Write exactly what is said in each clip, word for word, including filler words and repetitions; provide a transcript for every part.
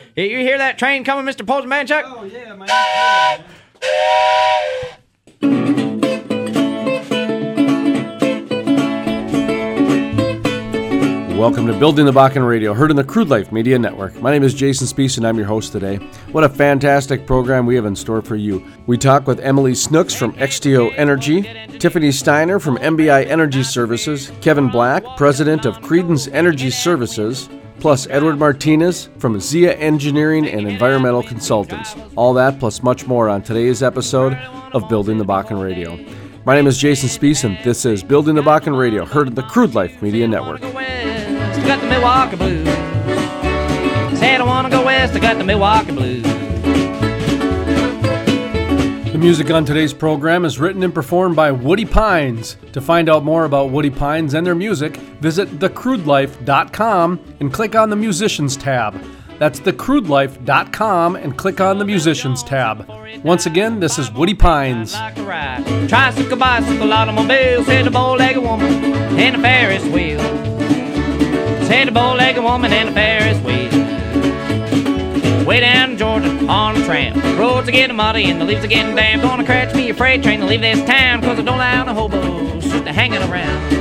Hey, you hear that train coming, Mister Postmanchuk? Oh, yeah, man. Yeah, Welcome to Building the Bakken Radio, heard on the Crude Life Media Network. My name is Jason Spees, and I'm your host today. What a fantastic program we have in store for you. We talk with Emily Snooks from X T O Energy, Tiffany Steiner from M B I Energy Services, Kevin Black, President of Credence Energy Services, plus Edward Martinez from Zia Engineering and Environmental Consultants. All that plus much more on today's episode of Building the Bakken Radio. My name is Jason Spees, and this is Building the Bakken Radio, heard on the Crude Life Media Network. I got the Milwaukee Blues. Said I want to go west, I got the Milwaukee Blues. The music on today's program is written and performed by Woody Pines. To find out more about Woody Pines and their music, visit the crude life dot com and click on the Musicians tab. That's the crude life dot com and click on the Musicians tab. Once again, this is Woody Pines. Tricycle, bicycle, automobile, said the bow-legged woman and a Ferris wheel. Said the bow-legged woman and a Ferris wheel. Way down in Georgia on a tram. The roads are getting muddy and the leaves are getting damp. Gonna catch me a freight train to leave this town, cause I don't allow the hobos just hanging around.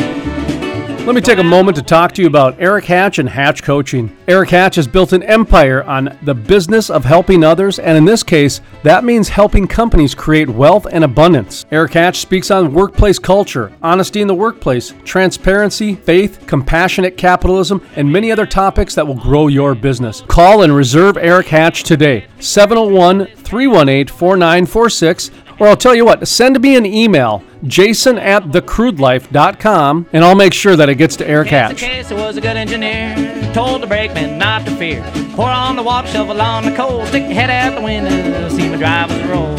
Let me take a moment to talk to you about Eric Hatch and Hatch Coaching. Eric Hatch has built an empire on the business of helping others, and in this case, that means helping companies create wealth and abundance. Eric Hatch speaks on workplace culture, honesty in the workplace, transparency, faith, compassionate capitalism, and many other topics that will grow your business. Call and reserve Eric Hatch today, seven oh one, three one eight, four nine four six. Or I'll tell you what, send me an email, jason at the crude life dot com, and I'll make sure that it gets to Eric Hatch. Case was a good engineer, told the brakeman not to fear. Pour on the water, shovel on the coal, stick your head out the window, see my drivers roll.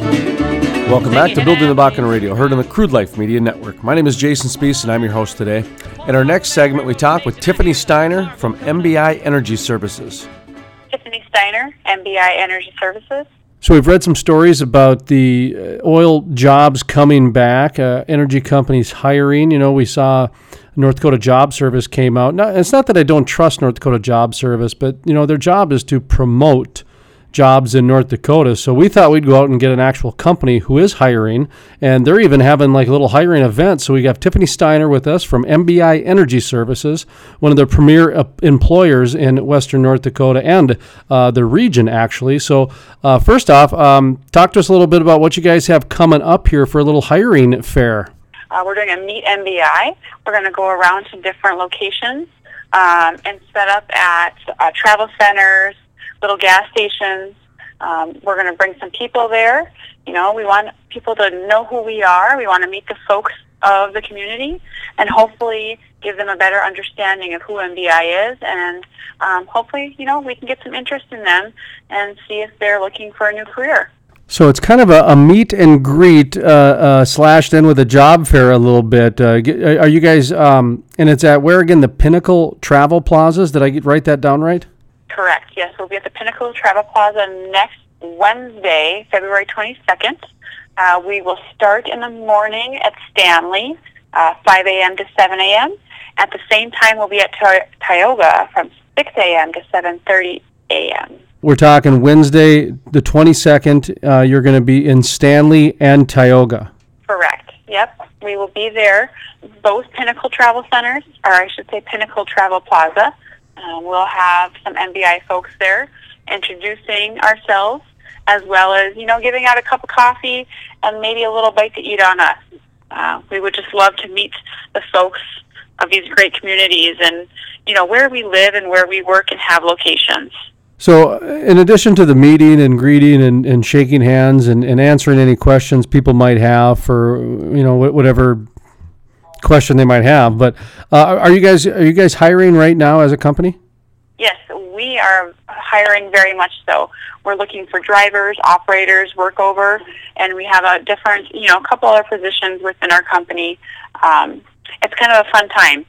Welcome back to Building the Bakken Radio, heard on the Crude Life Media Network. My name is Jason Spees, and I'm your host today. In our next segment, we talk with Tiffany Steiner from M B I Energy Services. Tiffany Steiner, M B I Energy Services. So we've read some stories about the oil jobs coming back, uh, energy companies hiring. You know, we saw North Dakota Job Service came out. Now, it's not that I don't trust North Dakota Job Service, but, you know, their job is to promote jobs in North Dakota. So we thought we'd go out and get an actual company who is hiring, and they're even having like a little hiring event. So we have Tiffany Steiner with us from M B I Energy Services, one of the premier uh, employers in Western North Dakota and uh, the region, actually. So uh, first off, um, talk to us a little bit about what you guys have coming up here for a little hiring fair. Uh, we're doing a Meet M B I. We're going to go around to different locations um, and set up at uh, travel centers, little gas stations. Um, we're going to bring some people there. You know, we want people to know who we are. We want to meet the folks of the community and hopefully give them a better understanding of who M B I is, and um, hopefully, you know, we can get some interest in them and see if they're looking for a new career. So it's kind of a, a meet and greet uh, uh, slashed in with a job fair a little bit. Uh, are you guys, um, and it's at where again, the Pinnacle Travel Plazas? Did I get, write that down right? Correct, yes. We'll be at the Pinnacle Travel Plaza next Wednesday, February twenty-second. Uh, we will start in the morning at Stanley, uh, five a.m. to seven a.m. At the same time, we'll be at Tioga from six a.m. to seven thirty a.m. We're talking Wednesday, the twenty-second. Uh, you're going to be in Stanley and Tioga. Correct, yep. We will be there, both Pinnacle Travel Centers, or I should say Pinnacle Travel Plaza. Um, we'll have some M B I folks there introducing ourselves, as well as, you know, giving out a cup of coffee and maybe a little bite to eat on us. Uh, we would just love to meet the folks of these great communities and, you know, where we live and where we work and have locations. So in addition to the meeting and greeting and, and shaking hands and, and answering any questions people might have for, you know, whatever question they might have, but uh, are you guys are you guys hiring right now as a company? Yes, we are hiring very much so. We're looking for drivers, operators, workover, and we have a different, you know, a couple other positions within our company. Um, it's kind of a fun time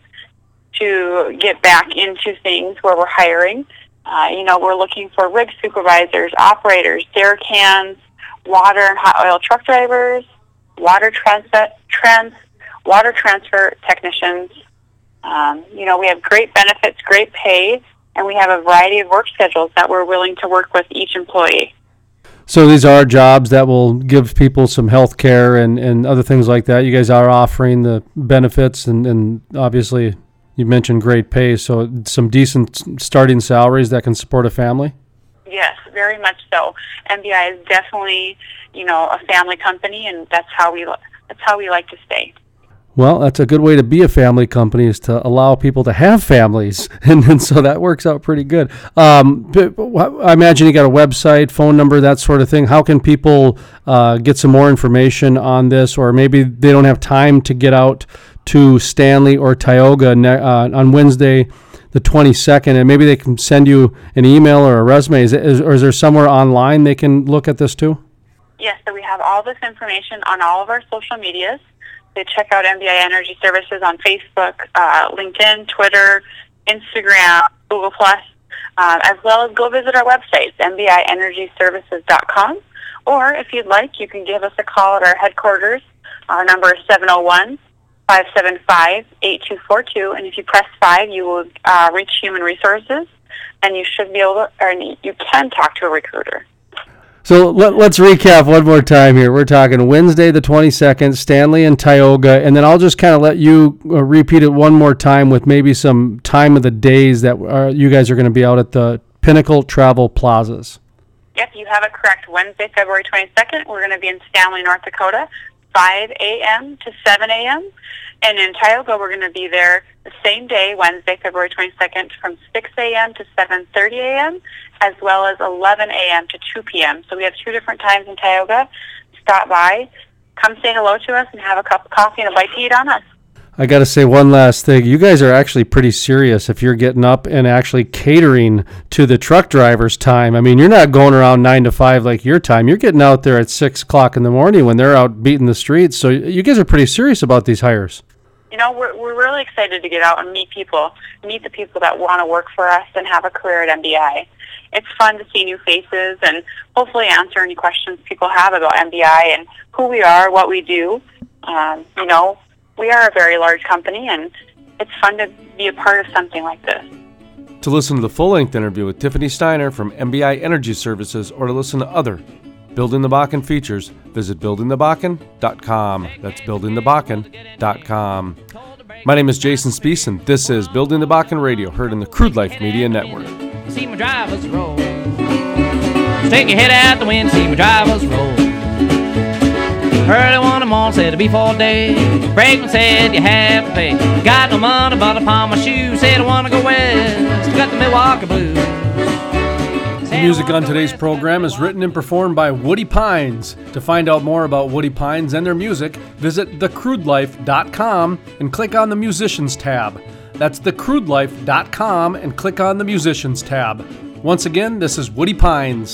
to get back into things where we're hiring. Uh, you know, we're looking for rig supervisors, operators, derrick hands, water and hot oil truck drivers, water transfer, trans, water transfer technicians. Um, you know, we have great benefits, great pay, and we have a variety of work schedules that we're willing to work with each employee. So these are jobs that will give people some health care and, and other things like that. You guys are offering the benefits, and, and obviously you mentioned great pay, so some decent starting salaries that can support a family? Yes, very much so. M B I is definitely, you know, a family company, and that's how we that's how we like to stay. Well, that's a good way to be a family company, is to allow people to have families, and, and so that works out pretty good. Um, I imagine you got a website, phone number, that sort of thing. How can people uh, get some more information on this, or maybe they don't have time to get out to Stanley or Tioga ne- uh, on Wednesday the twenty-second, and maybe they can send you an email or a resume, is, it, is or is there somewhere online they can look at this too? Yes, so we have all this information on all of our social medias. They check out M B I Energy Services on Facebook, uh, LinkedIn, Twitter, Instagram, Google Plus, uh, as well as go visit our website, m b i energy services dot com. Or if you'd like, you can give us a call at our headquarters. Our number is seven oh one, five seven five, eight two four two, and if you press five, you will uh, reach Human Resources, and you should be able to, or you can talk to a recruiter. So let, let's recap one more time here. We're talking Wednesday the twenty-second, Stanley and Tioga, and then I'll just kind of let you uh, repeat it one more time with maybe some time of the days that uh, you guys are going to be out at the Pinnacle Travel Plazas. Yep, you have it correct. Wednesday, February twenty-second, we're going to be in Stanley, North Dakota, five a.m. to seven a.m., and in Tioga, we're going to be there the same day, Wednesday, February twenty-second, from six a.m. to seven thirty a.m., as well as eleven a.m. to two p.m. So we have two different times in Tioga. Stop by, come say hello to us, and have a cup of coffee and a bite to eat on us. I got to say one last thing. You guys are actually pretty serious if you're getting up and actually catering to the truck driver's time. I mean, you're not going around nine to five like your time. You're getting out there at six o'clock in the morning when they're out beating the streets. So you guys are pretty serious about these hires. You know, we're we're really excited to get out and meet people, meet the people that want to work for us and have a career at M B I. It's fun to see new faces and hopefully answer any questions people have about M B I and who we are, what we do. Um, you know, we are a very large company, and it's fun to be a part of something like this. To listen to the full-length interview with Tiffany Steiner from M B I Energy Services, or to listen to other Building the Bakken features, visit building the bakken dot com. That's building the bakken dot com. My name is Jason Spiess, and this is Building the Bakken Radio, heard in the Crude Life Media Network. See my drivers roll. Stick your head out the wind, see my drivers roll. Early one in the morning, said it'd be four days. Brakeman said you have to pay. Got no money but upon my shoes. Said I want to go west. Got the Milwaukee Blues. The music on today's program is written and performed by Woody Pines. To find out more about Woody Pines and their music, visit the crude life dot com and click on the Musicians tab. That's the crude life dot com and click on the Musicians tab. Once again, this is Woody Pines.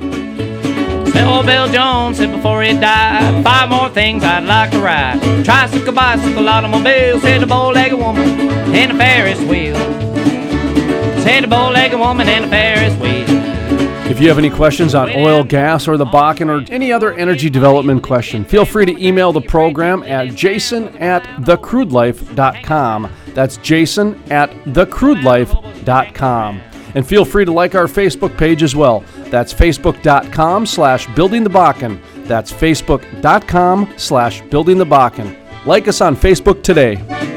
Said old Bill Jones said before he died, five more things I'd like to ride. Tricycle, bicycle, automobile, said the bow-legged woman and a Ferris wheel. Said the bow-legged woman and a Ferris wheel. If you have any questions on oil, gas, or the Bakken, or any other energy development question, feel free to email the program at jason at the crude life dot com. That's jason at the crude life dot com. And feel free to like our Facebook page as well. That's facebook.com slash building the Bakken. That's facebook.com slash building the Bakken. Like us on Facebook today.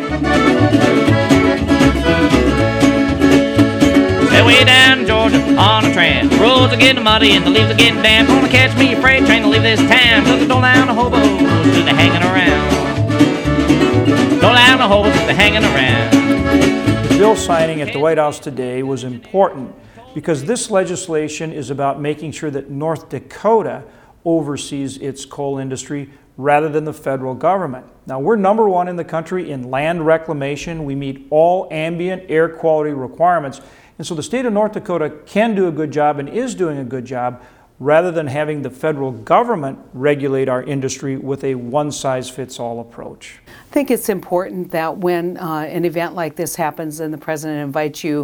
Stay way down in Georgia on a tram. The roads are getting muddy and the leaves are getting damp. Gonna catch me a freight train to leave this town. Cause don't down the hobos till they're hanging around. Don't down the hobos till they're hanging around. The bill signing at the White House today was important because this legislation is about making sure that North Dakota oversees its coal industry rather than the federal government. Now, we're number one in the country in land reclamation. We meet all ambient air quality requirements. And so the state of North Dakota can do a good job and is doing a good job rather than having the federal government regulate our industry with a one-size-fits-all approach. I think it's important that when uh, an event like this happens and the president invites you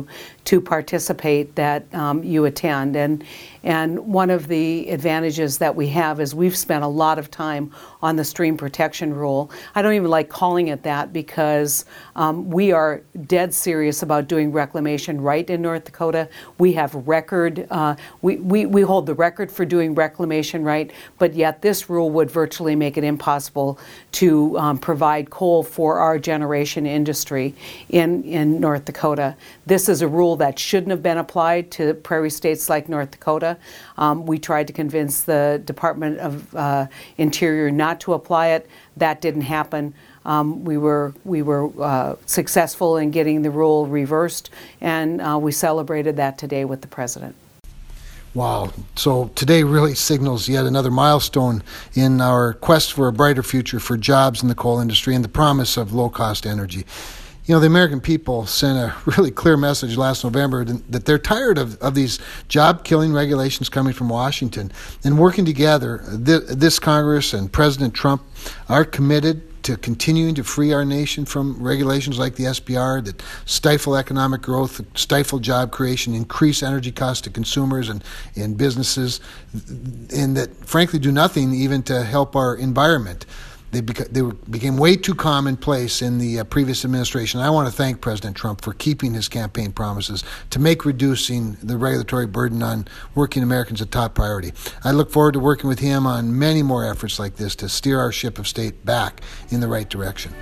to participate that um, you attend. And and one of the advantages that we have is we've spent a lot of time on the stream protection rule. I don't even like calling it that because um, we are dead serious about doing reclamation right in North Dakota. We have record, uh, we, we, we hold the record for doing reclamation right, but yet this rule would virtually make it impossible to um, provide coal for our generation industry in, in North Dakota. This is a rule that shouldn't have been applied to prairie states like North Dakota. Um, we tried to convince the Department of uh, Interior not to apply it. That didn't happen. Um, we were we were uh, successful in getting the rule reversed, and uh, we celebrated that today with the President. Wow. So today really signals yet another milestone in our quest for a brighter future for jobs in the coal industry and the promise of low-cost energy. You know, the American people sent a really clear message last November that they're tired of, of these job-killing regulations coming from Washington. And working together, this Congress and President Trump are committed to continuing to free our nation from regulations like the S B R that stifle economic growth, stifle job creation, increase energy costs to consumers and, and businesses, and that frankly do nothing even to help our environment. They, beca- they became way too commonplace in the uh, previous administration. I want to thank President Trump for keeping his campaign promises to make reducing the regulatory burden on working Americans a top priority. I look forward to working with him on many more efforts like this to steer our ship of state back in the right direction.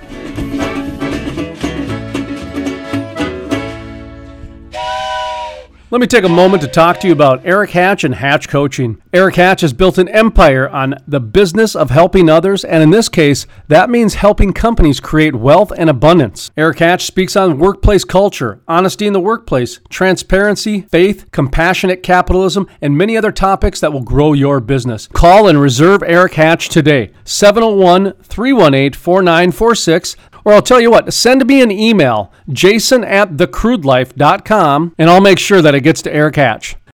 Let me take a moment to talk to you about Eric Hatch and Hatch Coaching. Eric Hatch has built an empire on the business of helping others, and in this case, that means helping companies create wealth and abundance. Eric Hatch speaks on workplace culture, honesty in the workplace, transparency, faith, compassionate capitalism, and many other topics that will grow your business. Call and reserve Eric Hatch today, seven oh one, three one eight, four nine four six. Or I'll tell you what, send me an email, jason at the crude life dot com, and I'll make sure that it gets to Eric Hatch.